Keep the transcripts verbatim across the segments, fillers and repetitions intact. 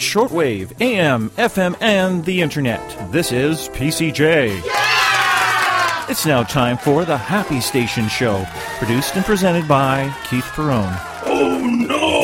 shortwave, A M, F M, and the internet. This is P C J. Yeah! It's now time for the Happy Station Show, produced and presented by Keith Perrone. Oh no!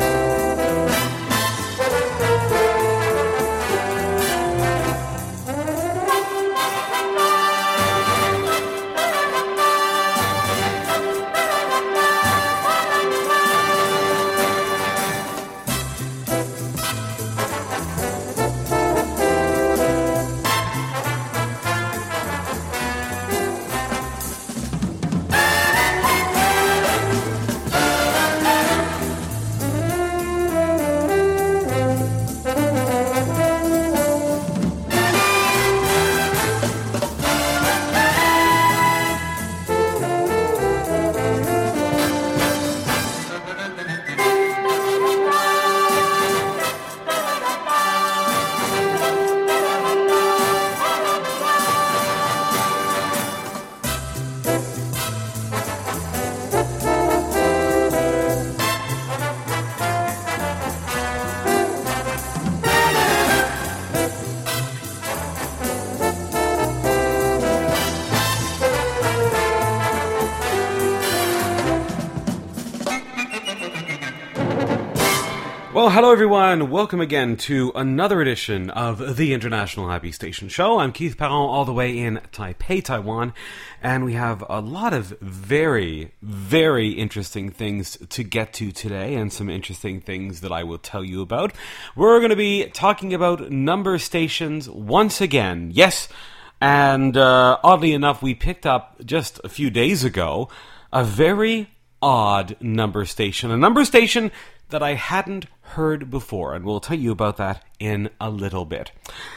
Well, hello everyone. Welcome again to another edition of the International Happy Station Show. I'm Keith Perron, all the way in Taipei, Taiwan, and we have a lot of very, very interesting things to get to today, and some interesting things that I will tell you about. We're going to be talking about number stations once again. Yes, and uh, oddly enough, we picked up just a few days ago a very odd number station, a number station that I hadn't heard before, and we'll tell you about that in a little bit.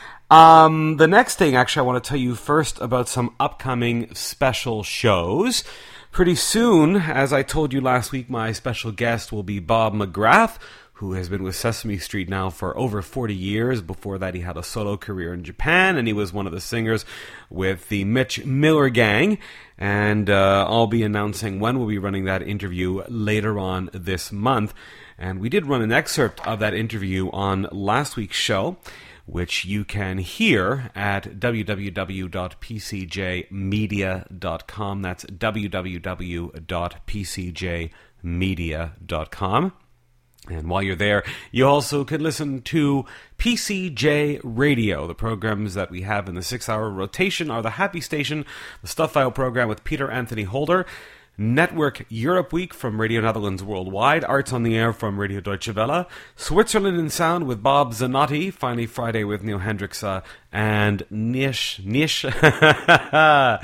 Um, the next thing, actually, I want to tell you first about some upcoming special shows. Pretty soon, as I told you last week, my special guest will be Bob McGrath, who has been with Sesame Street now for over forty years. Before that, he had a solo career in Japan, and he was one of the singers with the Mitch Miller Gang. And uh, I'll be announcing when we'll be running that interview later on this month. And we did run an excerpt of that interview on last week's show, which you can hear at w w w dot p c j media dot com. That's w w w dot p c j media dot com. And while you're there, you also can listen to P C J Radio. The programs that we have in the six-hour rotation are the Happy Station, the Stuff File program with Peter Anthony Holder, Network Europe Week from Radio Netherlands Worldwide, Arts on the Air from Radio Deutsche Welle, Switzerland in Sound with Bob Zanotti, Finally Friday with Neil Hendrikse, and Nish, Nish, da,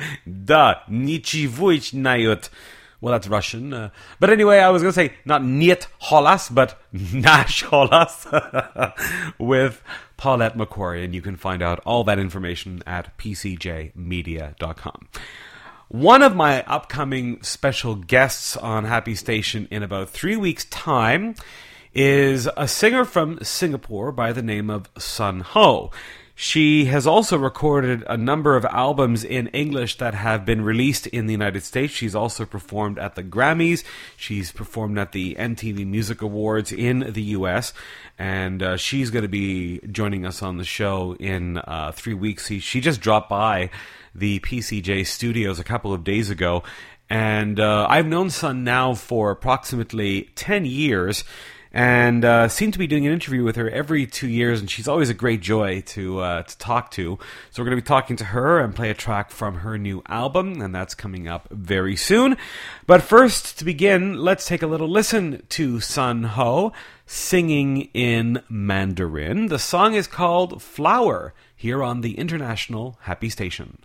Nichivujnayut. Well, that's Russian. Uh, but anyway, I was going to say not Niet Holas, but Nash Holas with Paulette McQuarrie. And you can find out all that information at p c j media dot com. One of my upcoming special guests on Happy Station in about three weeks' time is a singer from Singapore by the name of Sun Ho. She has also recorded a number of albums in English that have been released in the United States. She's also performed at the Grammys. She's performed at the M T V Music Awards in the U S. And uh, she's going to be joining us on the show in uh, three weeks. She, she just dropped by the P C J studios a couple of days ago. And uh, I've known Sun now for approximately ten years. And uh, seem to be doing an interview with her every two years, and she's always a great joy to uh, to talk to. So we're going to be talking to her and play a track from her new album, and that's coming up very soon. But first, to begin, let's take a little listen to Sun Ho singing in Mandarin. The song is called Flower, here on the International Happy Station.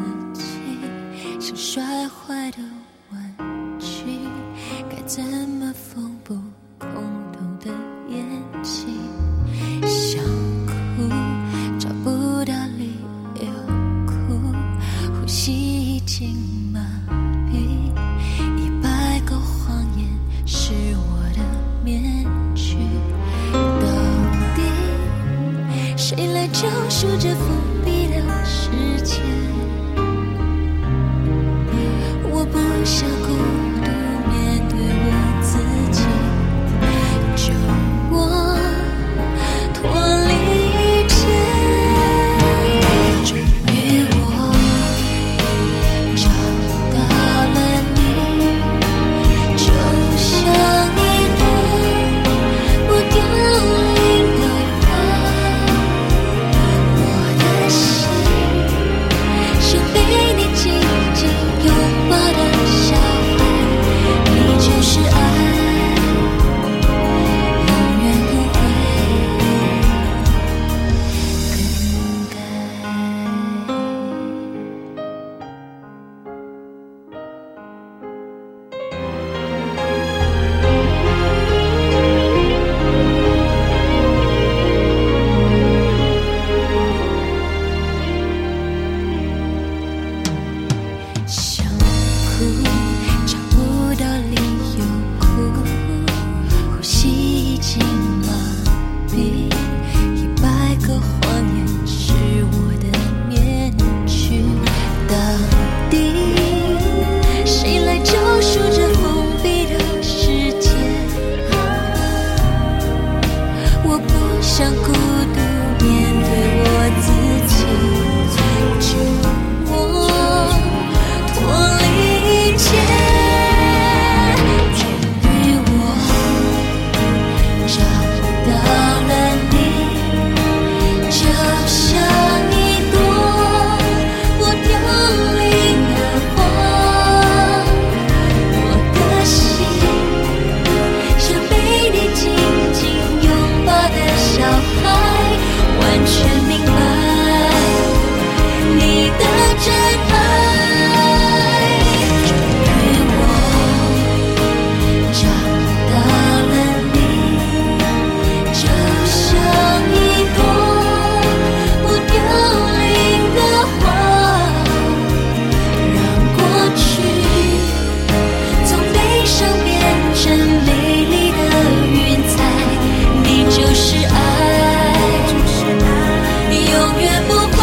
像摔坏的玩具，该怎么想哭找不到理由哭，呼吸已经麻痹，一百个谎言是我的面具，到底谁来救赎这封闭的世界？我不想孤独面对我自己，救我脱离一切。终于我找到了你，就像一朵不凋零的花，我的心像被你紧紧拥抱的小孩，你就是爱，永远不会更改。想哭找不到理由哭，呼吸已经麻痹，一百个谎言是我的面具，到底谁来救赎这封闭的世界？我不想孤独面对我自己，救我脱离一切。终于我找到了你，就像一朵不凋零的花，我的心像被你紧紧拥抱的小孩，完全明白你的真爱。终于我找到了你，就像一朵不凋零的花，让过去从悲伤变成美丽的云彩，你就是爱，永远不会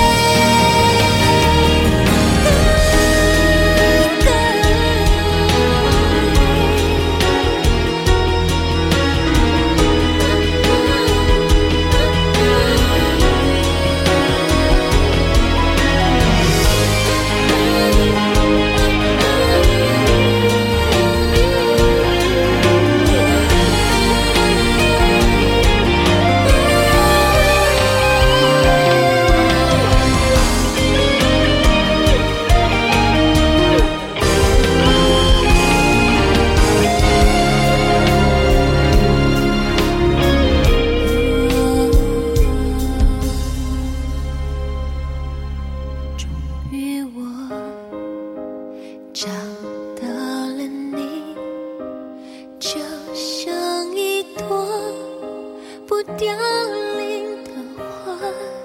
终于我找到了你，就像一朵不凋零的花，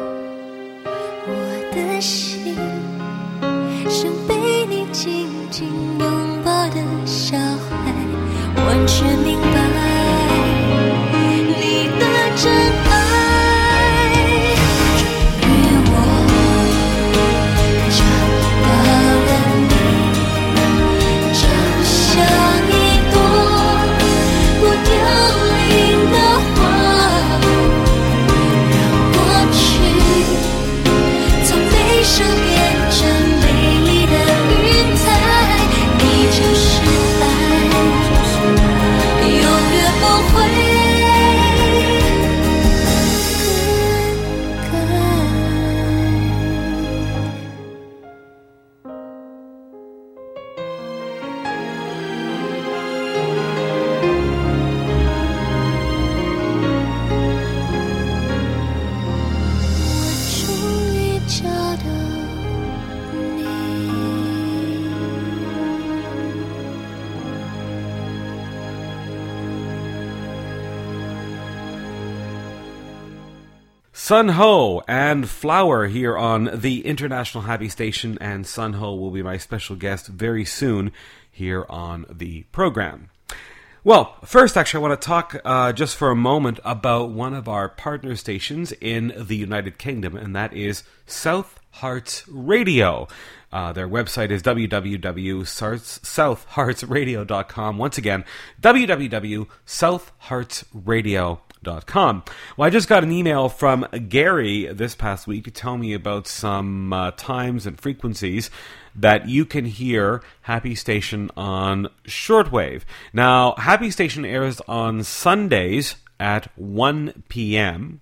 我的心像被你紧紧拥抱的小孩，完全明白你的真爱。终于我找到了你，就像一朵不凋零的花，让过去从悲伤变成美丽的云彩，你就是爱，永 Sun Ho and Flower here on the International Happy Station, and Sun Ho will be my special guest very soon here on the program. Well, first, actually, I want to talk uh, just for a moment about one of our partner stations in the United Kingdom, and that is South Hearts Radio. Uh, their website is w w w dot south hearts radio dot com. Once again, w w w dot south hearts radio dot com. Well, I just got an email from Gary this past week to tell me about some uh, times and frequencies that you can hear Happy Station on shortwave. Now, Happy Station airs on Sundays at one p.m.,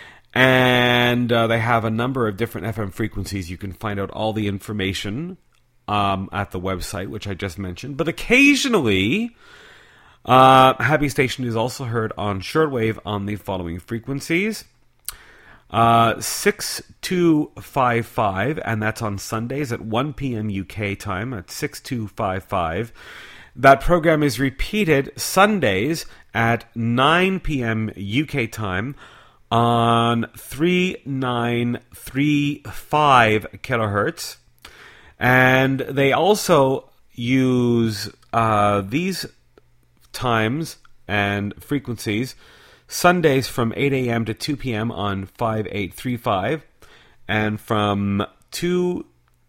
and uh, they have a number of different F M frequencies. You can find out all the information um, at the website, which I just mentioned. But occasionally, uh, Happy Station is also heard on shortwave on the following frequencies. Uh, six two five five, and that's on Sundays at one p.m. U K time at six two five five. That program is repeated Sundays at nine p.m. U K time on three nine three five kilohertz. And they also use uh, these times and frequencies Sundays from eight a.m. to two p.m. on five eight three five, and from two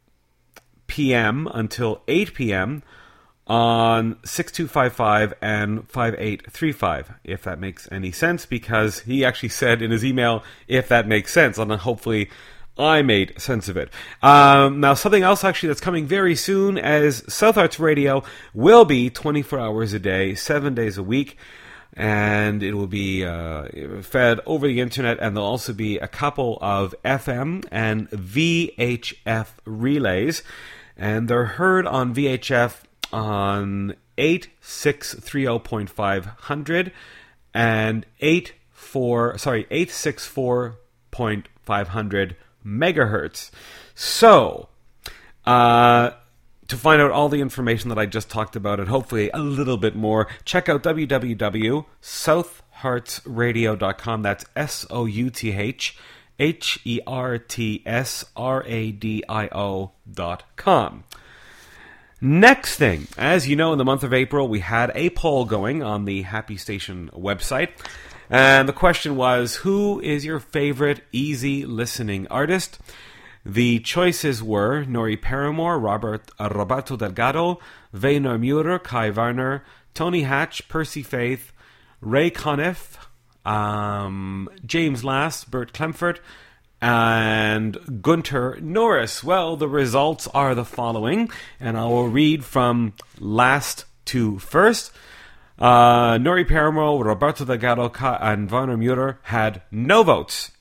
p.m. until eight p.m. on six two five five and five eight three five, if that makes any sense, because he actually said in his email, if that makes sense, and hopefully I made sense of it. Um, now, something else actually that's coming very soon, as South Arts Radio will be twenty-four hours a day, seven days a week, and it will be uh, fed over the internet, and there'll also be a couple of F M and V H F relays, and they're heard on V H F on eight six three zero point five hundred and eight four sorry eight six four point five hundred megahertz. So, uh, to find out all the information that I just talked about, and hopefully a little bit more, check out w w w dot south hearts radio dot com. That's S O U T H H E R T S R A D I O dot com. Next thing, as you know, in the month of April, we had a poll going on the Happy Station website. And the question was, who is your favorite easy listening artist? The choices were Nori Paramore, Robert, uh, Roberto Delgado, Werner Mueller, Kai Warner, Tony Hatch, Percy Faith, Ray Conniff, um, James Last, Bert Klemfert, and Gunter Norris. Well, the results are the following, and I will read from last to first. Uh, Nori Paramore, Roberto Delgado, and Werner Mueller had no votes.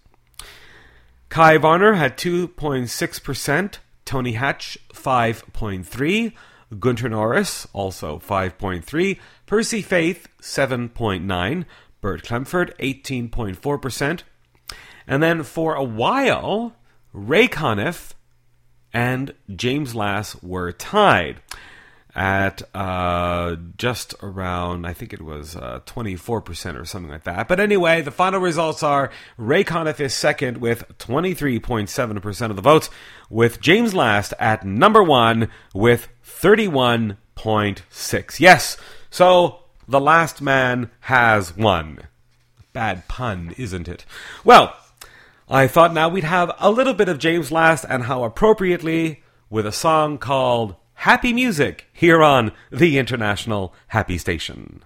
Kai Warner had two point six percent, Tony Hatch five point three percent, Gunter Norris also five point three percent, Percy Faith seven point nine percent, Bert Klemfert eighteen point four percent, and then for a while, Ray Conniff and James Lass were tied at uh, just around, I think it was uh, twenty-four percent or something like that. But anyway, the final results are Ray Conniff is second with twenty-three point seven percent of the votes, with James Last at number one with thirty-one point six. Yes, so the last man has won. Bad pun, isn't it? Well, I thought now we'd have a little bit of James Last, and how appropriately, with a song called Happy Music here on the International Happy Station.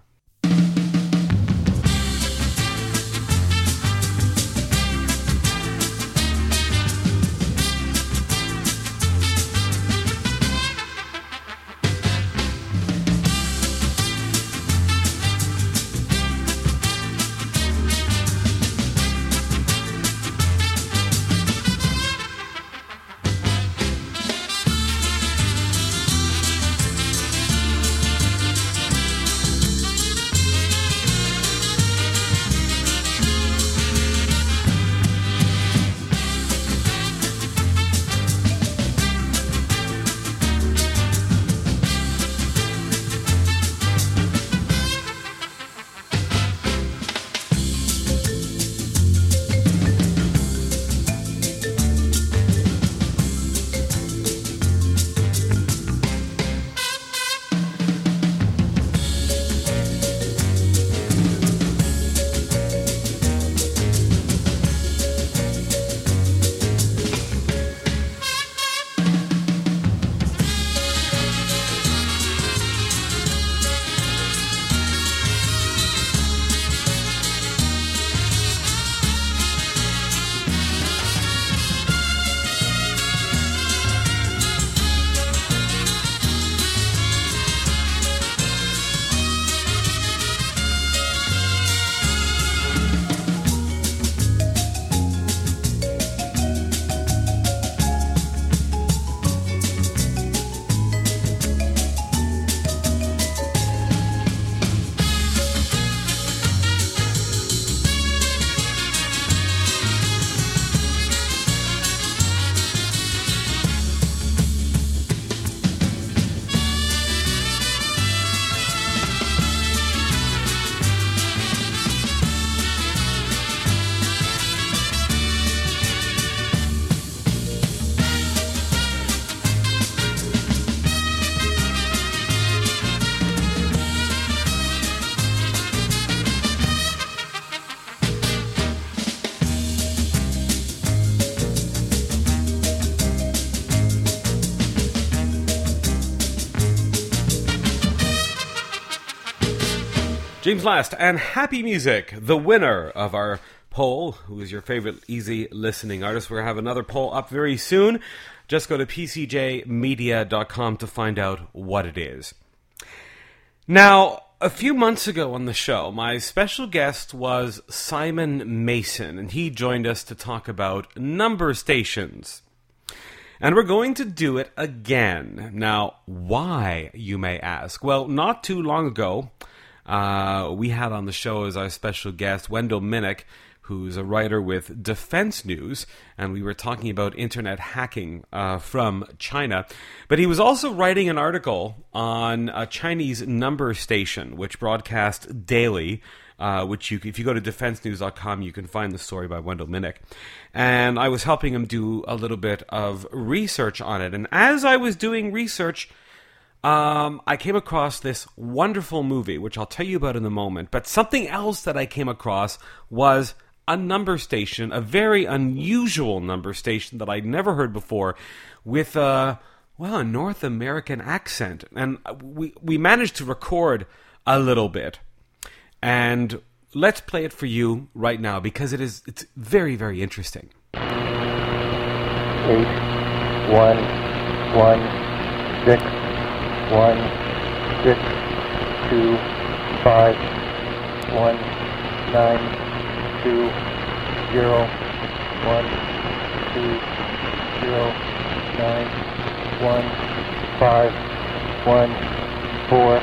James Last and Happy Music, the winner of our poll. Who is your favorite easy listening artist? We're going to have another poll up very soon. Just go to p c j media dot com to find out what it is. Now, a few months ago on the show, my special guest was Simon Mason, and he joined us to talk about number stations. And we're going to do it again. Now, why, you may ask? Well, not too long ago, uh, we had on the show as our special guest Wendell Minnick, who's a writer with Defense News, and we were talking about internet hacking uh, from China. But he was also writing an article on a Chinese number station, which broadcast daily, uh, which you, if you go to defense news dot com, you can find the story by Wendell Minnick. And I was helping him do a little bit of research on it. And as I was doing research, Um, I came across this wonderful movie, which I'll tell you about in a moment. But something else that I came across was a number station, a very unusual number station that I'd never heard before, with a, well, a North American accent. And we, we managed to record a little bit. And let's play it for you right now, because it is, it's very, very interesting. Eight, one, one, six. One, six, two, five, one, nine, two, zero, one, two, zero, nine, one, five, one, four.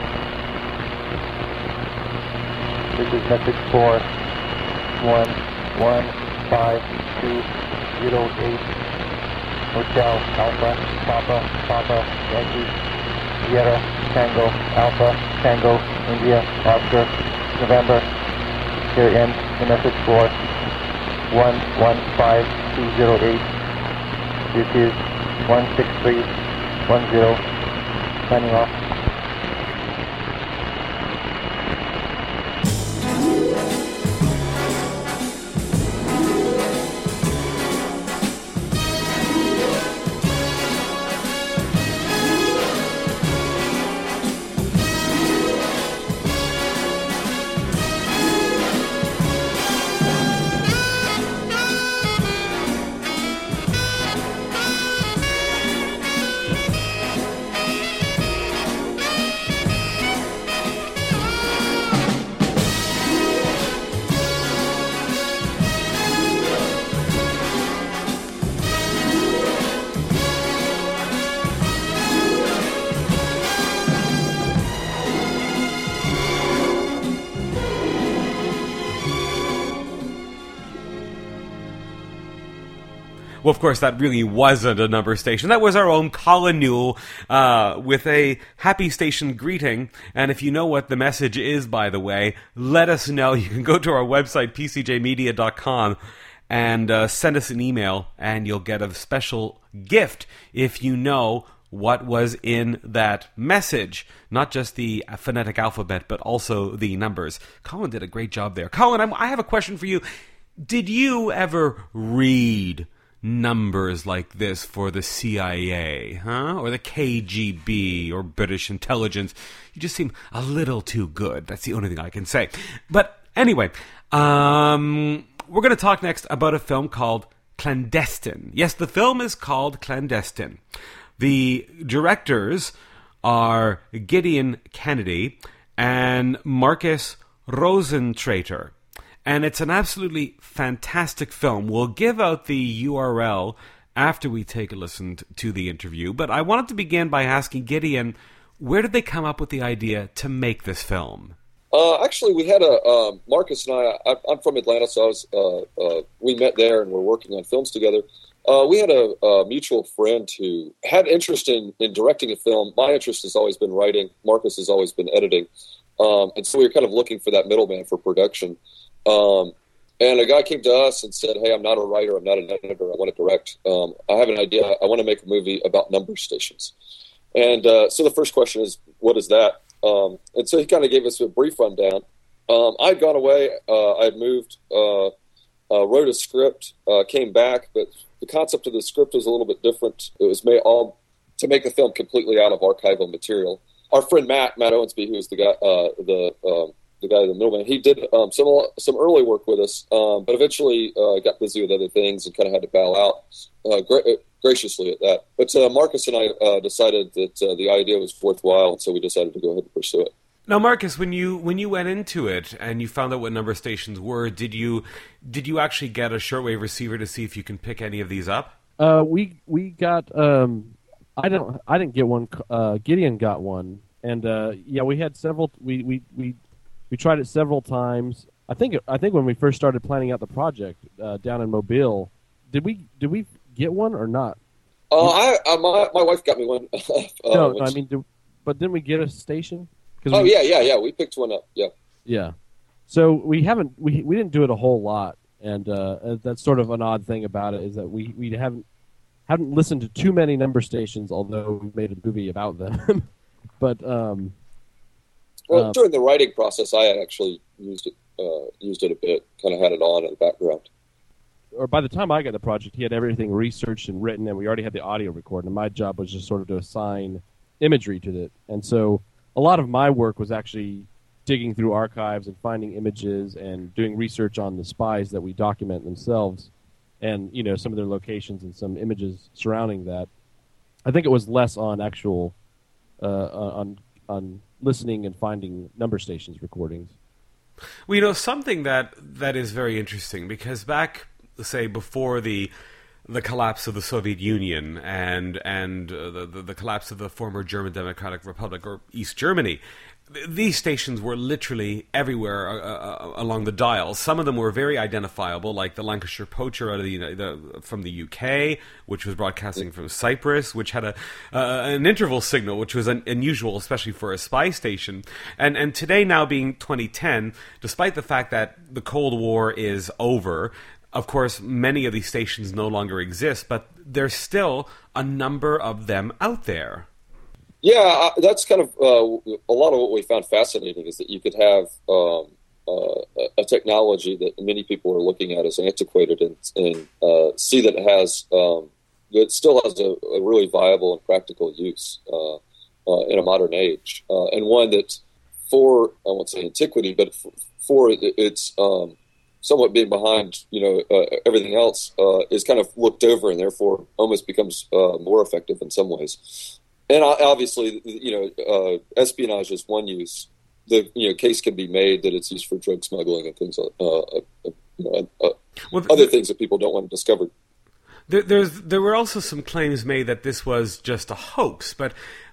This is message four, one, one, five, two, zero, eight. Hotel Alpha, Papa, Papa, Yankee. Sierra, Tango, Alpha, Tango, India, Oscar, November. Here ends the message for one one five two zero eight. This is one six three one zero. Signing off. Well, of course, that really wasn't a number station. That was our own Colin Newell uh, with a happy station greeting. And if you know what the message is, by the way, let us know. You can go to our website, p c j media dot com, and uh, send us an email, and you'll get a special gift if you know what was in that message. Not just the phonetic alphabet, but also the numbers. Colin did a great job there. Colin, I'm, I have a question for you. Did you ever read numbers like this for the C I A, huh? Or the K G B, or British intelligence? You just seem a little too good. That's the only thing I can say. But anyway, um, we're going to talk next about a film called Clandestine. Yes, the film is called Clandestine. The directors are Gideon Kennedy and Marcus Rosentrater. And it's an absolutely fantastic film. We'll give out the U R L after we take a listen to the interview. But I wanted to begin by asking Gideon, where did they come up with the idea to make this film? Uh, actually, we had a uh, Marcus and I, I. I'm from Atlanta, so I was. Uh, uh, we met there, and we're working on films together. Uh, we had a, a mutual friend who had interest in, in directing a film. My interest has always been writing. Marcus has always been editing, um, and so we were kind of looking for that middleman for production. Um, and a guy came to us and said, "Hey, I'm not a writer. I'm not an editor. I want to direct. Um, I have an idea. I want to make a movie about number stations." And uh, so the first question is, what is that? Um, and so he kind of gave us a brief rundown. Um, I'd gone away. Uh, I'd moved, uh, uh, wrote a script, uh, came back, but the concept of the script was a little bit different. It was made all to make the film completely out of archival material. Our friend Matt, Matt Owensby, who was the guy, uh, the um, the guy, the middleman. He did um, some some early work with us, um, but eventually uh, got busy with other things and kind of had to bow out uh, gra- graciously at that. But uh, Marcus and I uh, decided that uh, the idea was worthwhile, and so we decided to go ahead and pursue it. Now, Marcus, when you when you went into it and you found out what number stations were, did you did you actually get a shortwave receiver to see if you can pick any of these up? Uh, we we got um, I don't I didn't get one. Uh, Gideon got one, and uh, yeah, we had several. We, we, we, we tried it several times. I think I think when we first started planning out the project uh, down in Mobile, did we did we get one or not? Uh, I, I my my wife got me one. uh, no, no, she, I mean, did, but didn't we get a station? Oh we, yeah, yeah, yeah. We picked one up. Yeah, yeah. So we haven't we we didn't do it a whole lot, and uh, that's sort of an odd thing about it is that we, we haven't haven't listened to too many number stations, although we made a movie about them. but um, well, uh, during the writing process, I actually used it uh, used it a bit. Kind of had it on in the background. Or by the time I got the project, he had everything researched and written, and we already had the audio recorded. And my job was just sort of to assign imagery to it, and so. A lot of my work was actually digging through archives and finding images and doing research on the spies that we document themselves and, you know, some of their locations and some images surrounding that. I think it was less on actual, uh, on on listening and finding number stations recordings. Well, you know, something that, that is very interesting, because back, say, before the... the collapse of the Soviet Union and and uh, the, the the collapse of the former German Democratic Republic or East Germany, th- these stations were literally everywhere uh, uh, along the dial. Some of them were very identifiable, like the Lancashire Poacher out of the, the from the U K, which was broadcasting from Cyprus, which had a uh, an interval signal, which was un- unusual, especially for a spy station. And and today, now being twenty ten, despite the fact that the Cold War is over. Of course, many of these stations no longer exist, but there's still a number of them out there. Yeah, that's kind of uh, a lot of what we found fascinating is that you could have um, uh, a technology that many people are looking at as antiquated and, and uh, see that it has um, it still has a, a really viable and practical use uh, uh, in a modern age, uh, and one that for I won't say antiquity, but for, for its um, somewhat being behind, you know, uh, everything else uh, is kind of looked over and therefore almost becomes uh, more effective in some ways. And obviously, you know, uh, espionage is one use. The you know case can be made that it's used for drug smuggling and things like uh, uh, you know, uh, well, other the, things that people don't want discovered. There, there's there were also some claims made that this was just a hoax, but.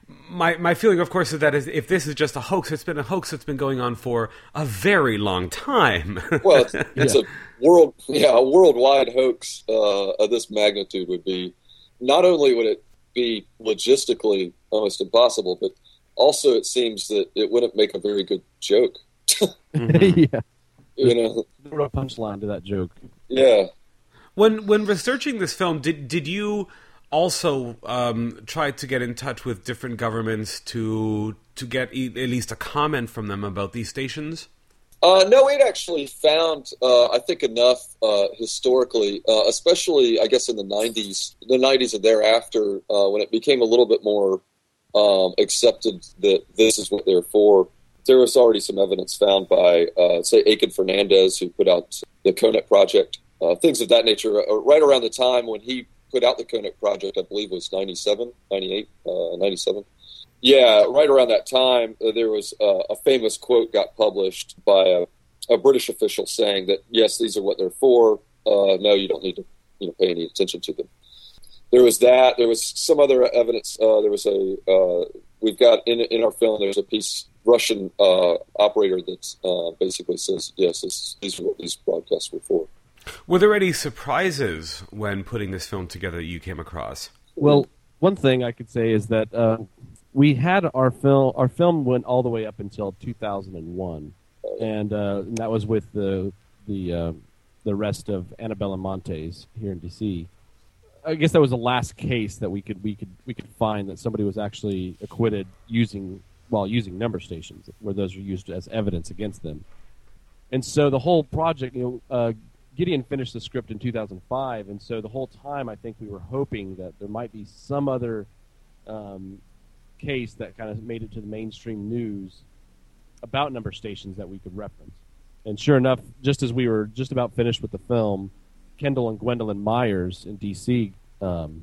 My my feeling, of course, is that if this is just a hoax, it's been a hoax that's been going on for a very long time. Well, it's, it's yeah. a world, yeah, a worldwide hoax uh, of this magnitude would be. Not only would it be logistically almost impossible, but also it seems that it wouldn't make a very good joke. Mm-hmm. Yeah, you know, there's a punchline to that joke. Yeah. When when researching this film, did did you? Also, um, tried to get in touch with different governments to to get e- at least a comment from them about these stations? Uh, no, we'd actually found, uh, I think, enough uh, historically, uh, especially, I guess, in the nineties, the nineties and thereafter, uh, when it became a little bit more um, accepted that this is what they're for. There was already some evidence found by, uh, say, Aiken Fernandez, who put out the CONET project, uh, things of that nature, uh, right around the time when he put out the CONET project, I believe was ninety-seven, ninety-eight, uh, ninety-seven. Yeah, right around that time, uh, there was uh, a famous quote got published by a, a British official saying that, yes, these are what they're for. Uh, no, you don't need to you know, pay any attention to them. There was that. There was some other evidence. Uh, there was a, uh, we've got in in our film, there's a piece, Russian uh, operator that uh, basically says, yes, this, these are what these broadcasts were for. Were there any surprises when putting this film together that you came across? Well, one thing I could say is that uh, we had our film. Our film went all the way up until two thousand one, and, uh, and that was with the the uh, the rest of Annabella Montes here in D C. I guess that was the last case that we could we could we could find that somebody was actually acquitted using while using number stations, where those were used as evidence against them. And so the whole project, you know. Uh, Gideon finished the script in two thousand five, and so the whole time I think we were hoping that there might be some other um, case that kind of made it to the mainstream news about number stations that we could reference. And sure enough, just as we were just about finished with the film, Kendall and Gwendolyn Myers in D C um,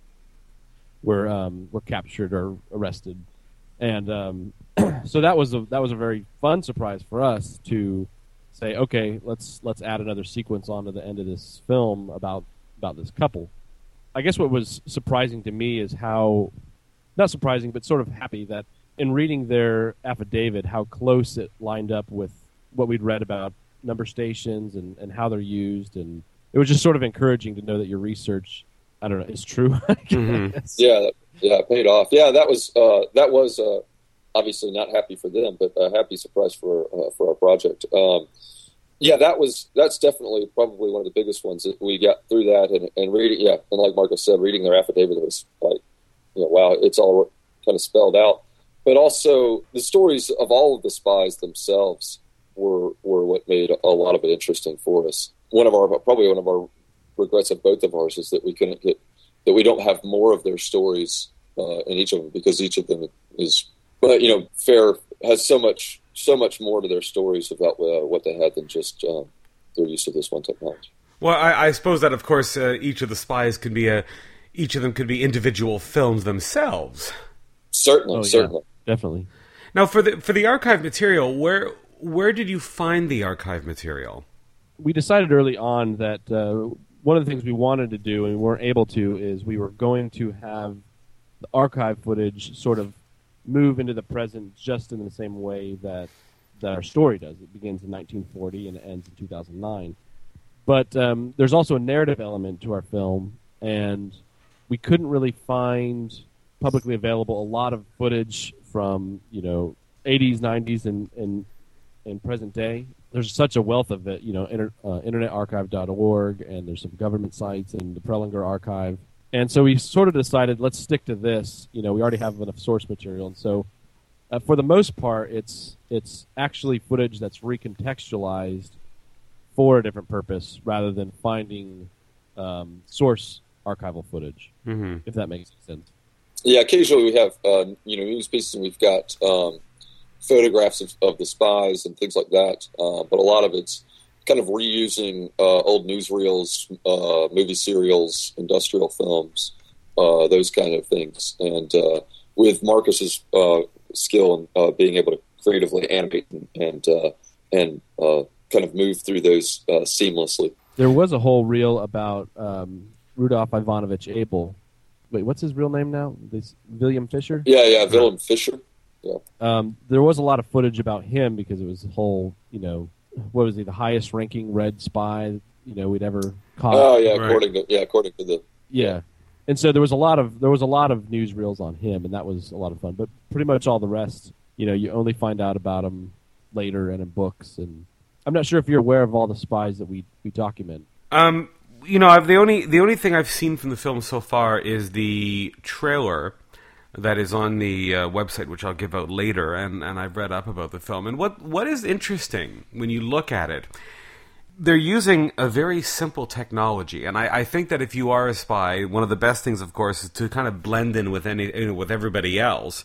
were um, were captured or arrested, and um, so that was a that was a very fun surprise for us to say, okay, let's let's add another sequence onto the end of this film about about this couple. I guess what was surprising to me is how, not surprising, but sort of happy that in reading their affidavit, how close it lined up with what we'd read about number stations and, and how they're used. And it was just sort of encouraging to know that your research, I don't know, is true. Mm-hmm. Yeah, yeah, it paid off. Yeah, that was, uh, that was uh, obviously not happy for them, but a happy surprise for, uh, for our project. Um, Yeah, that was that's definitely probably one of the biggest ones that we got through that and, and reading. Yeah, and like Marcus said, reading their affidavit was like, you know, wow, it's all kind of spelled out. But also the stories of all of the spies themselves were were what made a lot of it interesting for us. One of our probably one of our regrets of both of ours is that we couldn't get that we don't have more of their stories uh, in each of them, because each of them is, but you know, fair has so much. so much more to their stories about uh, what they had than just uh, their use of this one technology. Well, I, I suppose that, of course, uh, each of the spies could be a, each of them could be individual films themselves. Certainly, oh, certainly, yeah, definitely. Now, for the for the archive material, where where did you find the archive material? We decided early on that uh, one of the things we wanted to do and we weren't able to is we were going to have the archive footage sort of move into the present just in the same way that that our story does. It begins in nineteen forty and it ends in two thousand nine. But um, there's also a narrative element to our film, and we couldn't really find publicly available a lot of footage from, you know, eighties, nineties, and and, and present day. There's such a wealth of it, you know, inter, uh, internet archive dot org, and there's some government sites and the Prelinger Archive. And so we sort of decided, let's stick to this. You know, we already have enough source material. And so uh, for the most part, it's it's actually footage that's recontextualized for a different purpose rather than finding um, source archival footage, mm-hmm. if that makes sense. Yeah, occasionally we have, uh, you know, news pieces and we've got um, photographs of, of the spies and things like that. Uh, but a lot of it's kind of reusing uh, old newsreels, uh, movie serials, industrial films, uh, those kind of things. And uh, with Marcus's uh, skill in uh, being able to creatively animate and and, uh, and uh, kind of move through those uh, seamlessly. There was a whole reel about um, Rudolf Ivanovich Abel. Wait, what's his real name now? This William Fisher? Yeah, yeah, Wilhelm Fischer. Yeah. Um, there was a lot of footage about him because it was the whole, you know, what was he, the highest ranking red spy, you know, we'd ever caught. Oh yeah, right. according to yeah, according to the yeah. And so there was a lot of there was a lot of newsreels on him, and that was a lot of fun. But pretty much all the rest, you know, you only find out about him later and in books. And I'm not sure if you're aware of all the spies that we, we document. Um, you know, I've, the only the only thing I've seen from the film so far is the trailer that is on the uh, website, which I'll give out later, and, and I've read up about the film. And what what is interesting when you look at it, they're using a very simple technology, and I, I think that if you are a spy, one of the best things, of course, is to kind of blend in with any you know, with everybody else.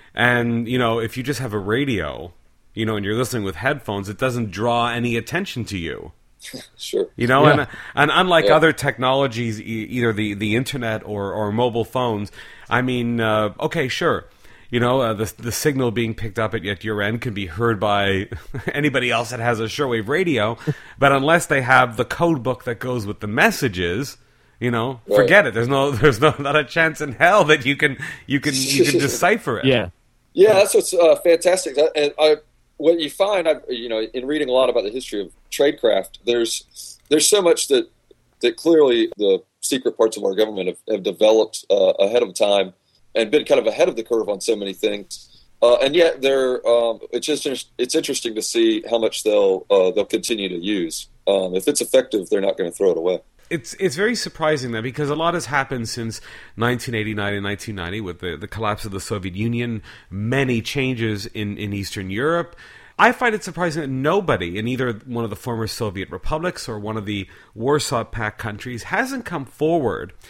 And you know, if you just have a radio, you know, and you're listening with headphones, it doesn't draw any attention to you. Sure. You know, Yeah. and and unlike Yeah. other technologies, e- either the, the internet or, or mobile phones, I mean, uh, okay, sure, you know, uh, the the signal being picked up at, at your end can be heard by anybody else that has a shortwave radio, but unless they have the code book that goes with the messages, you know, Right. forget it. There's no there's no not a chance in hell that you can you can you can decipher it. Yeah. Yeah, that's what's uh, fantastic. That, and I, what you find, I, you know, in reading a lot about the history of tradecraft, there's there's so much that that clearly the secret parts of our government have, have developed uh, ahead of time and been kind of ahead of the curve on so many things. Uh, and yet, they're um, it's just it's interesting to see how much they'll uh, they'll continue to use. Um, if it's effective, they're not going to throw it away. It's it's very surprising that because a lot has happened since nineteen eighty-nine and nineteen ninety with the, the collapse of the Soviet Union, many changes in, in Eastern Europe. I find it surprising that nobody in either one of the former Soviet republics or one of the Warsaw Pact countries hasn't come forward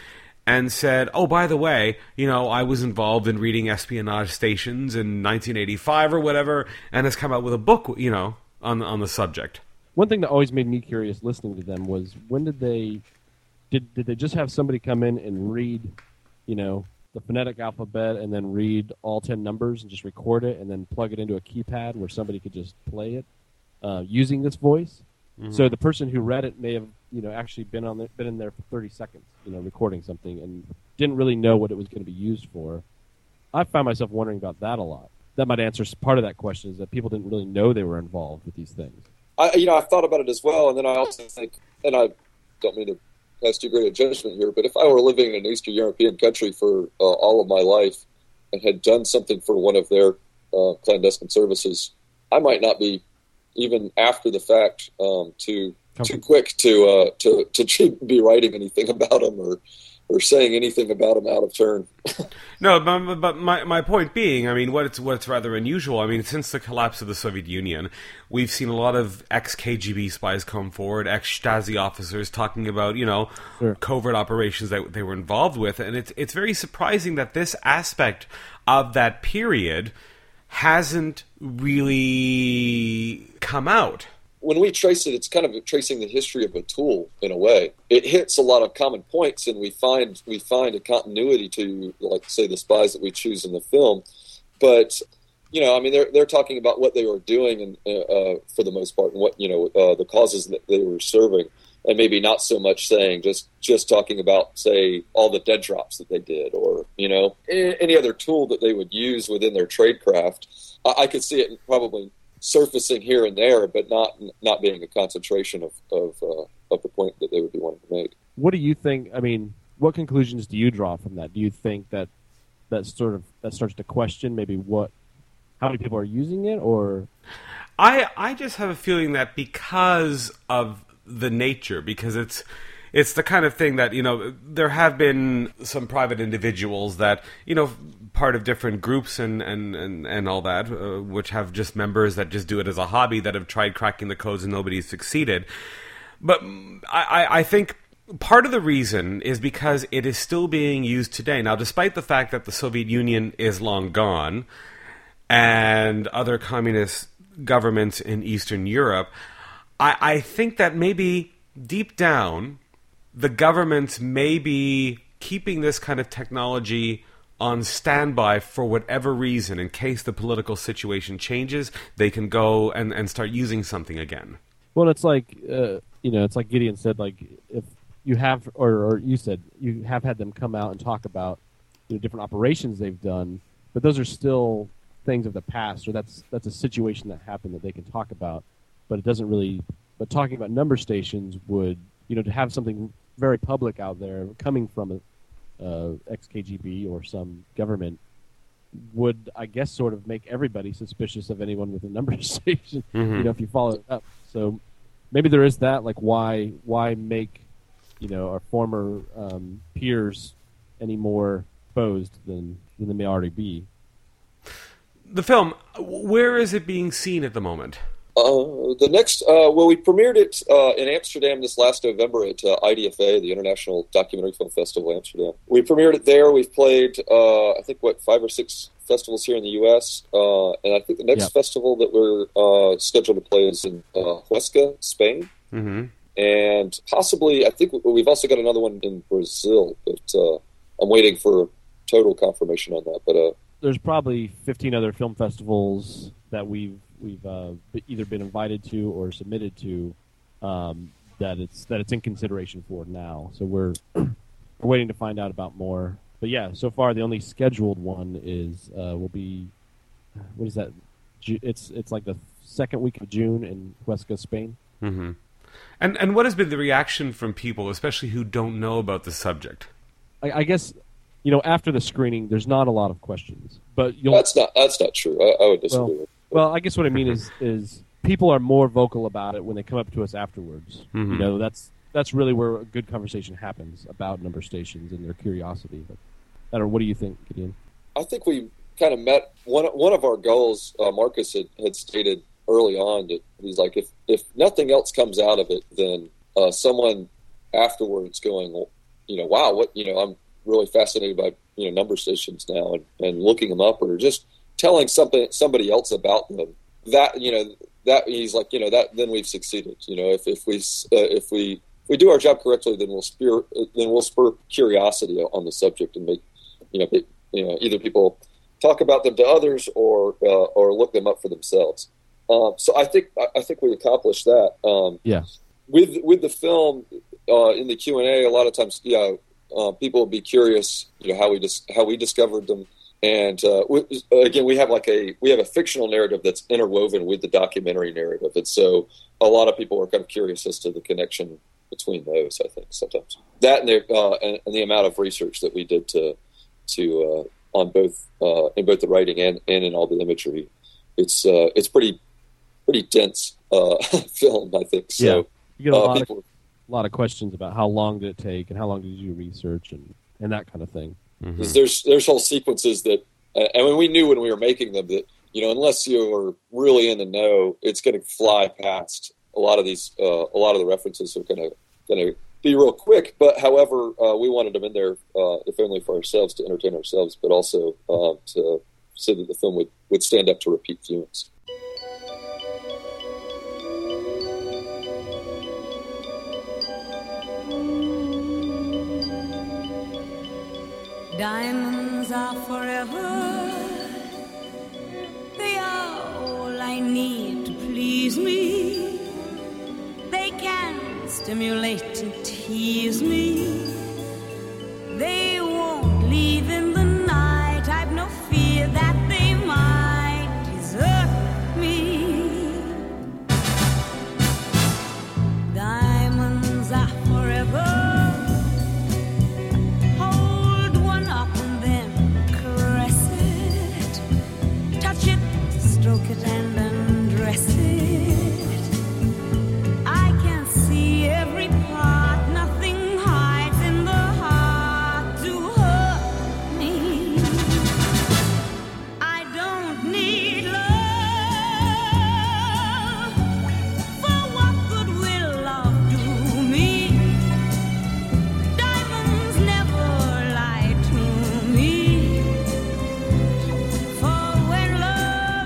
and said, oh, by the way, you know, I was involved in reading espionage stations in nineteen eighty-five or whatever, and has come out with a book, you know, on on the subject. One thing that always made me curious listening to them was, when did they did did they just have somebody come in and read, you know, the phonetic alphabet and then read all ten numbers and just record it and then plug it into a keypad where somebody could just play it uh, using this voice? Mm-hmm. So the person who read it may have, you know, actually been on the, been in there for thirty seconds, you know, recording something and didn't really know what it was going to be used for. I found myself wondering about that a lot. That might answer part of that question, is that people didn't really know they were involved with these things. I, you know, I've thought about it as well, and then I also think, and I don't mean to pass too great a judgment here, but if I were living in an Eastern European country for uh, all of my life and had done something for one of their uh, clandestine services, I might not be, even after the fact, um, too too quick to uh, to to be writing anything about them or or saying anything about them out of turn. No, but, but my my point being, I mean, what's what's rather unusual. I mean, since the collapse of the Soviet Union, we've seen a lot of ex-K G B spies come forward, ex-Stasi officers talking about, you know, sure. covert operations that they were involved with, and it's it's very surprising that this aspect of that period hasn't really come out. When we trace it, it's kind of tracing the history of a tool in a way. It hits a lot of common points, and we find we find a continuity to, like, say, the spies that we choose in the film. But, you know, I mean, they're they're talking about what they were doing, and uh, for the most part, and what, you know, uh, the causes that they were serving, and maybe not so much saying just just talking about, say, all the dead drops that they did, or, you know, any other tool that they would use within their tradecraft. I, I could see it probably surfacing here and there, but not not being a concentration of of, uh, of the point that they would be wanting to make. What do you think? I mean, what conclusions do you draw from that? Do you think that that sort of that starts to question maybe what how many people are using it, or? I I just have a feeling that because of the nature, because it's it's the kind of thing that, you know, there have been some private individuals that, you know, part of different groups and, and, and, and all that, uh, which have just members that just do it as a hobby, that have tried cracking the codes and nobody's succeeded. But I, I think part of the reason is because it is still being used today. Now, despite the fact that the Soviet Union is long gone and other communist governments in Eastern Europe, I, I think that maybe deep down, the governments may be keeping this kind of technology on standby for whatever reason. In case the political situation changes, they can go and, and start using something again. Well, it's like, uh, you know, it's like Gideon said, like, if you have, or, or you said, you have had them come out and talk about, you know, different operations they've done, but those are still things of the past, or that's that's a situation that happened that they can talk about, but it doesn't really, but talking about number stations would, you know, to have something very public out there coming from a uh, ex-K G B or some government would, I guess, sort of make everybody suspicious of anyone with a number station, mm-hmm. you know, if you follow it up. So maybe there is that, like, why why make, you know, our former um, peers any more exposed than, than they may already be. The film, where is it being seen at the moment? Uh, the next, uh, well, we premiered it uh, in Amsterdam this last November at uh, I D F A, the International Documentary Film Festival in Amsterdam. We premiered it there. We've played, uh, I think, what, five or six festivals here in the U S, uh, and I think the next yep. festival that we're uh, scheduled to play is in uh, Huesca, Spain. Mm-hmm. And possibly, I think we've also got another one in Brazil, but uh, I'm waiting for total confirmation on that. But uh, there's probably fifteen other film festivals that we've we've uh, either been invited to or submitted to um, that it's that it's in consideration for now. So we're we're waiting to find out about more. But yeah, so far the only scheduled one is uh, will be what is that? It's it's like the second week of June in Huesca, Spain. Mm-hmm. And and what has been the reaction from people, especially who don't know about the subject? I, I guess, you know, after the screening, there's not a lot of questions. But you'll, that's not that's not true. I, I would disagree. Well, well, I guess what I mean is is people are more vocal about it when they come up to us afterwards. Mm-hmm. You know, that's that's really where a good conversation happens about number stations and their curiosity. But I don't know. What do you think, Gideon? I think we kind of met one one of our goals. Uh, Marcus had, had stated early on that he's like, if if nothing else comes out of it, then uh, someone afterwards going, you know, wow, what, you know, I'm really fascinated by, you know, number stations now and, and looking them up or just telling something somebody else about them. That, you know, that he's like, you know, that then we've succeeded. You know, if if we uh, if we if we do our job correctly, then we'll spur then we'll spur curiosity on the subject and make, you know, it, you know, either people talk about them to others or uh, or look them up for themselves. Um, so I think I think we accomplished that. Um, yeah. With with the film uh, in the Q and A, a lot of times, yeah, uh, people will be curious, you know, how we dis- how we discovered them. And uh, we, again, we have like a we have a fictional narrative that's interwoven with the documentary narrative, and so a lot of people are kind of curious as to the connection between those. I think sometimes that and the uh, and, and the amount of research that we did to to uh, on both uh, in both the writing and, and in all the imagery, it's uh, it's pretty pretty dense uh, film. I think so. Yeah. You get a uh, lot people, of a lot of questions about how long did it take and how long did you do research and, and that kind of thing. Mm-hmm. There's there's whole sequences that, uh, and when we knew when we were making them that, you know, unless you're really in the know, it's going to fly past a lot of these. Uh, a lot of the references are going to going to be real quick. But however, uh, we wanted them in there, uh, if only for ourselves to entertain ourselves, but also uh, to so that the film would, would stand up to repeat viewings. Diamonds are forever. They are all I need to please me. They can stimulate and tease me. They won't leave in the night. I've no fear that they might desert me. Diamonds are forever. Stroke it and undress it. I can see every part. Nothing hides in the heart to hurt me. I don't need love. For what good will love do me? Diamonds never lie to me. For when love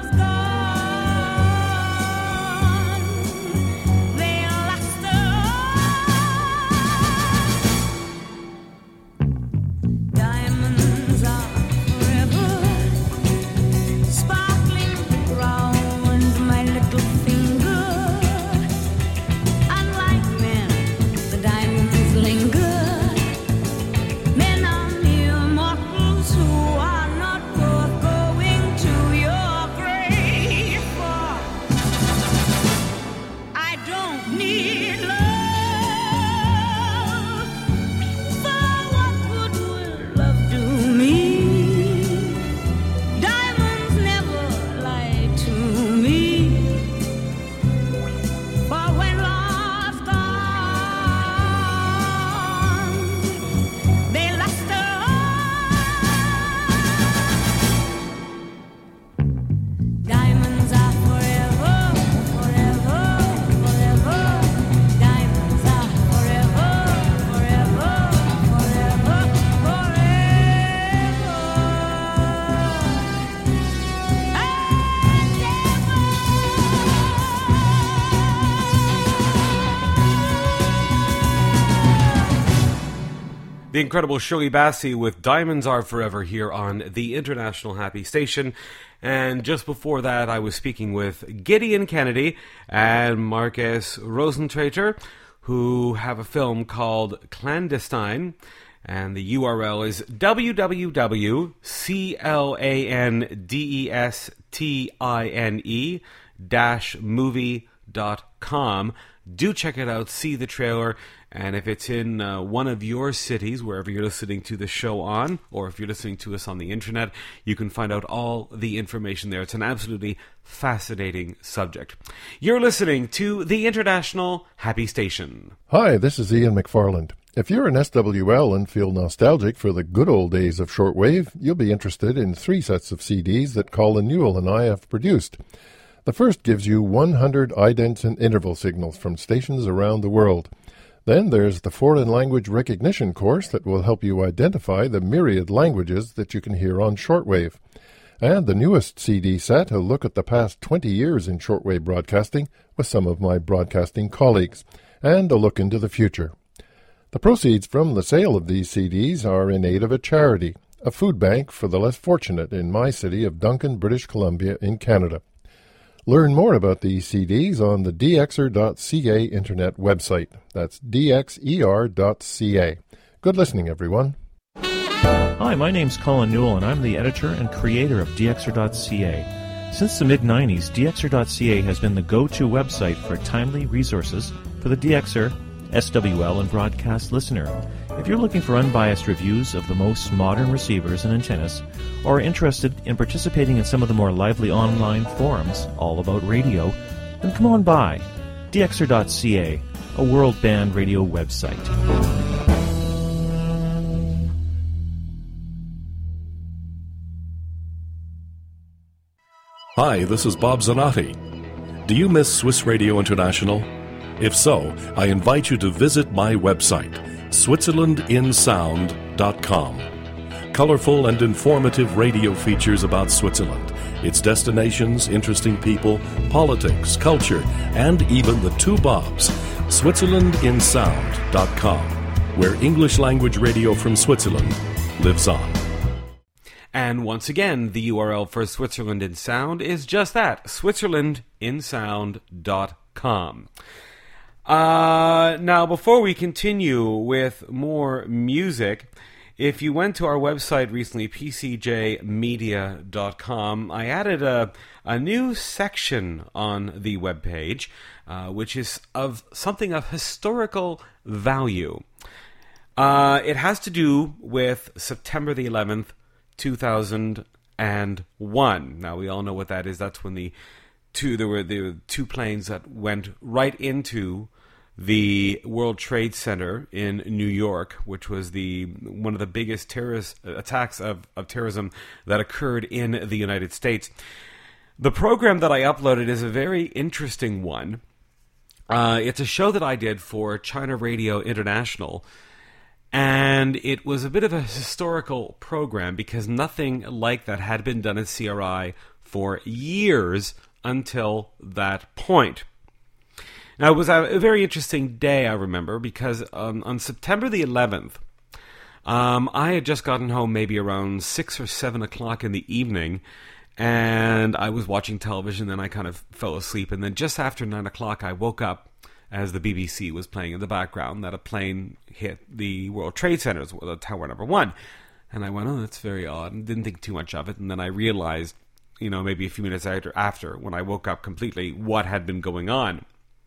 The incredible Shirley Bassey with Diamonds Are Forever here on the International Happy Station. And just before that, I was speaking with Gideon Kennedy and Marcus Rosentrater, who have a film called Clandestine. And the U R L is w w w dot clandestine dash movie dot com. Do check it out, see the trailer, and if it's in uh, one of your cities, wherever you're listening to the show on, or if you're listening to us on the internet, you can find out all the information there. It's an absolutely fascinating subject. You're listening to the International Happy Station. Hi, this is Ian McFarland. If you're an S W L and feel nostalgic for the good old days of shortwave, you'll be interested in three sets of C Ds that Colin Newell and I have produced. The first gives you one hundred idents and interval signals from stations around the world. Then there's the foreign language recognition course that will help you identify the myriad languages that you can hear on shortwave. And the newest C D set, a look at the past twenty years in shortwave broadcasting with some of my broadcasting colleagues, and a look into the future. The proceeds from the sale of these C Ds are in aid of a charity, a food bank for the less fortunate in my city of Duncan, British Columbia in Canada. Learn more about these C Ds on the d x er dot c a internet website. That's d x e r dot c a. Good listening, everyone. Hi, my name's Colin Newell, and I'm the editor and creator of d x er dot c a. Since the mid nineties, d x er dot c a has been the go-to website for timely resources for the D X R, S W L, and broadcast listener. If you're looking for unbiased reviews of the most modern receivers and antennas, or are interested in participating in some of the more lively online forums all about radio, then come on by. d x er dot c a, a world band radio website. Hi, this is Bob Zanotti. Do you miss Swiss Radio International? If so, I invite you to visit my website, switzerland in sound dot com. Colorful and informative radio features about Switzerland, its destinations, interesting people, politics, culture, and even the two Bobs, switzerland in sound dot com, where English language radio from Switzerland lives on. And once again, the U R L for Switzerland in Sound is just that, switzerland in sound dot com. Uh, now, before we continue with more music, if you went to our website recently, p c j media dot com, I added a, a new section on the webpage, uh, which is of something of historical value. Uh, it has to do with September the eleventh, two thousand one. Now, we all know what that is. That's when the two there were the two planes that went right into the World Trade Center in New York, which was the one of the biggest terrorist attacks of, of terrorism that occurred in the United States. The program that I uploaded is a very interesting one. Uh, it's a show that I did for China Radio International, and it was a bit of a historical program because nothing like that had been done at C R I for years until that point. Now, it was a very interesting day, I remember, because um, on September the eleventh, um, I had just gotten home maybe around six or seven o'clock in the evening, and I was watching television, then I kind of fell asleep, and then just after nine o'clock, I woke up as the B B C was playing in the background that a plane hit the World Trade Center, the Tower Number One. And I went, oh, that's very odd, and didn't think too much of it, and then I realized, you know, maybe a few minutes after, after when I woke up completely, what had been going on.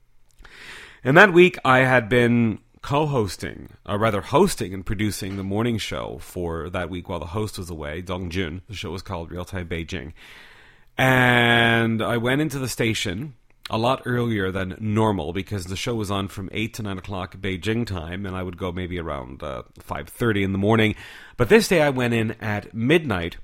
And that week, I had been co-hosting, or rather hosting and producing the morning show for that week while the host was away, Dong Jun. The show was called Real Time Beijing. And I went into the station a lot earlier than normal because the show was on from eight to nine o'clock Beijing time, and I would go maybe around uh, five thirty in the morning. But this day I went in at midnight.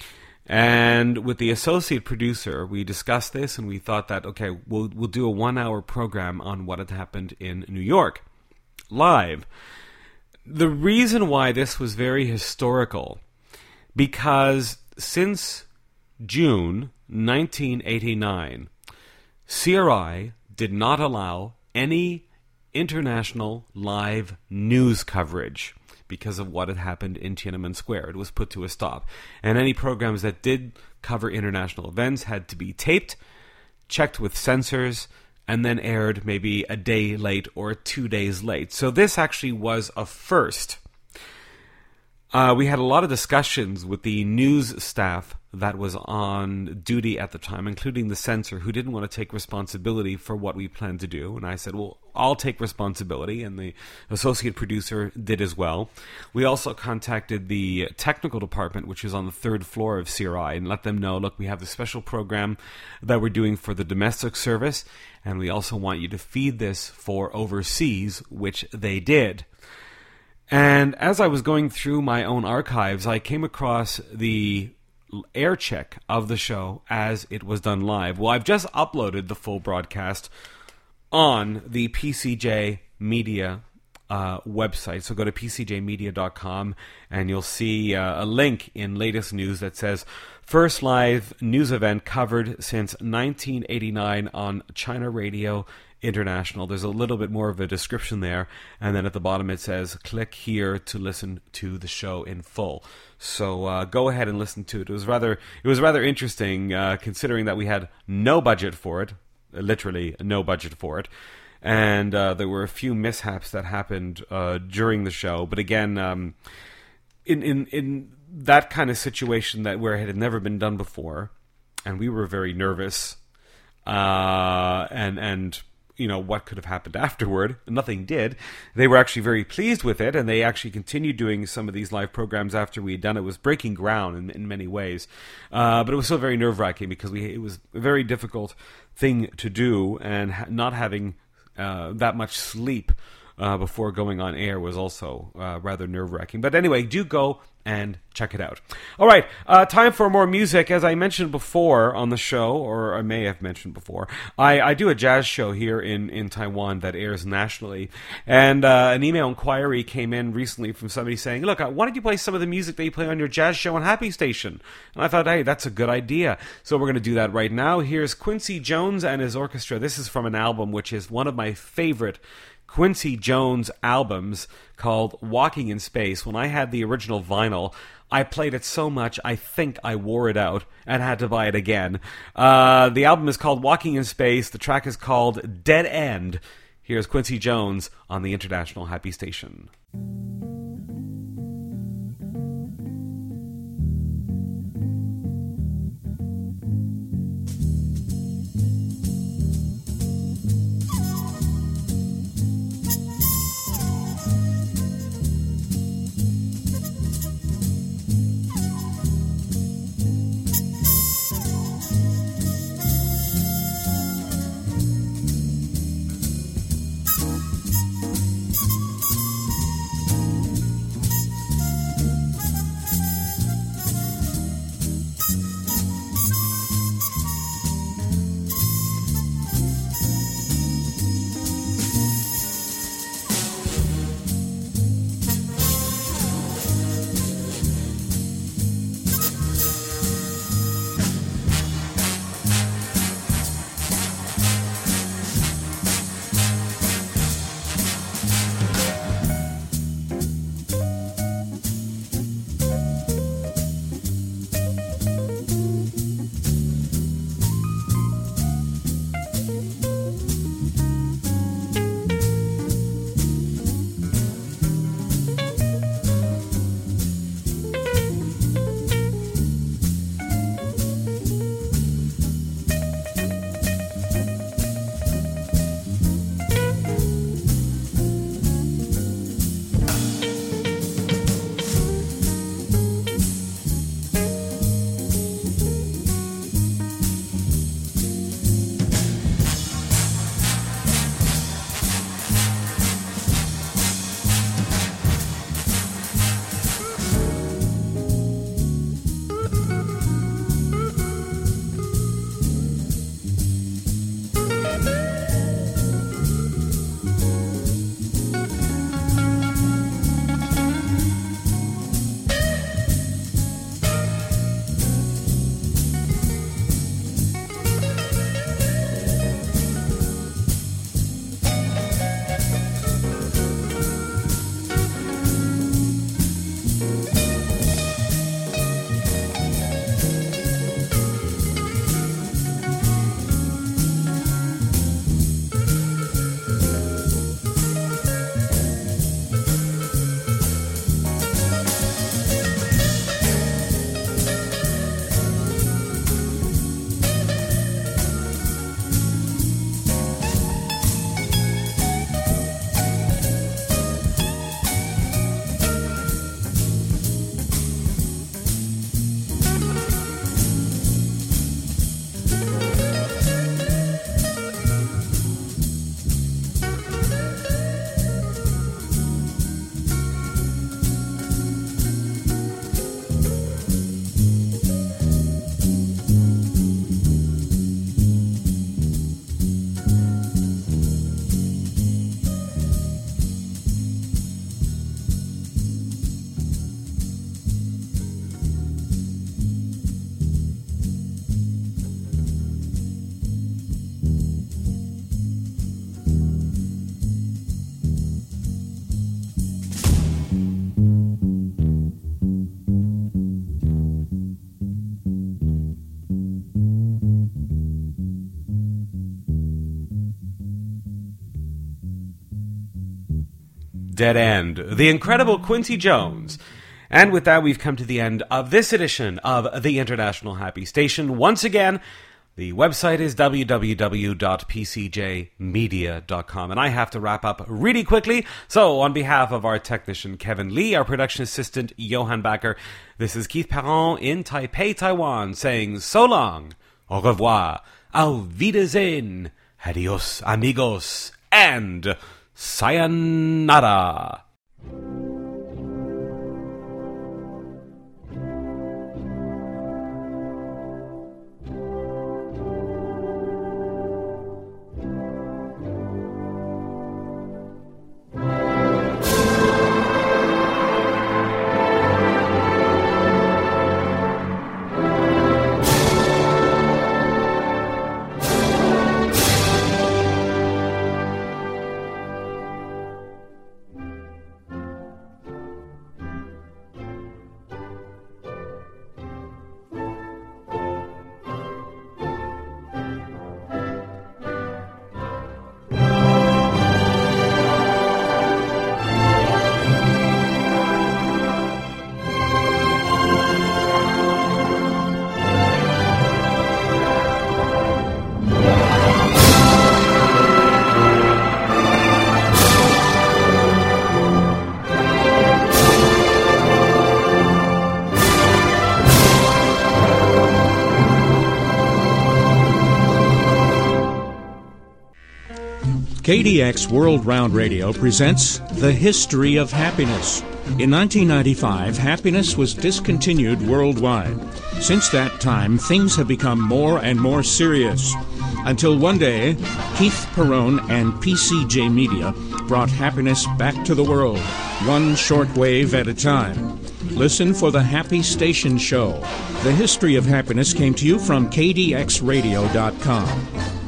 And with the associate producer, we discussed this, and we thought that, okay, we'll we'll do a one-hour program on what had happened in New York, live. The reason why this was very historical, because since June nineteen eighty-nine, C R I did not allow any international live news coverage because of what had happened in Tiananmen Square. It was put to a stop. And any programs that did cover international events had to be taped, checked with censors, and then aired maybe a day late or two days late. So this actually was a first. Uh, we had a lot of discussions with the news staff that was on duty at the time, including the censor, who didn't want to take responsibility for what we planned to do. And I said, well, I'll take responsibility, and the associate producer did as well. We also contacted the technical department, which is on the third floor of C R I, and let them know, look, we have a special program that we're doing for the domestic service, and we also want you to feed this for overseas, which they did. And as I was going through my own archives, I came across the air check of the show as it was done live. Well, I've just uploaded the full broadcast on the P C J Media uh, website. So go to p c j media dot com and you'll see uh, a link in latest news that says first live news event covered since nineteen eighty-nine on China Radio International. There's a little bit more of a description there, and then at the bottom it says click here to listen to the show in full. So uh, go ahead and listen to it. It was rather it was rather interesting uh, considering that we had no budget for it, literally no budget for it, and uh, there were a few mishaps that happened uh, during the show. But again, um, in in in that kind of situation that where it had never been done before, and we were very nervous, uh, and and. you know, what could have happened afterward. Nothing did. They were actually very pleased with it, and they actually continued doing some of these live programs after we had done it. It was breaking ground in, in many ways. Uh, but it was still very nerve-wracking because we it was a very difficult thing to do, and ha- not having uh, that much sleep uh, before going on air was also uh, rather nerve-wracking. But anyway, do go and check it out. All right, uh, time for more music. As I mentioned before on the show, or I may have mentioned before, I, I do a jazz show here in, in Taiwan that airs nationally. And uh, an email inquiry came in recently from somebody saying, look, why don't you play some of the music that you play on your jazz show on Happy Station? And I thought, hey, that's a good idea. So we're going to do that right now. Here's Quincy Jones and his orchestra. This is from an album which is one of my favorite Quincy Jones albums called Walking in Space. When I had the original vinyl, I played it so much I think I wore it out and had to buy it again. Uh, the album is called Walking in Space. The track is called Dead End. Here's Quincy Jones on the International Happy Station. Dead End, the incredible Quincy Jones. And with that, we've come to the end of this edition of the International Happy Station. Once again, the website is w w w dot p c j media dot com. And I have to wrap up really quickly. So, on behalf of our technician Kevin Lee, our production assistant Johan Backer, this is Keith Perron in Taipei, Taiwan, saying so long, au revoir, auf Wiedersehen, adios amigos, and sayonara. K D X World Round Radio presents The History of Happiness. In nineteen ninety-five, happiness was discontinued worldwide. Since that time, things have become more and more serious. Until one day, Keith Perron and P C J Media brought happiness back to the world, one shortwave at a time. Listen for the Happy Station Show. The History of Happiness came to you from k d x radio dot com.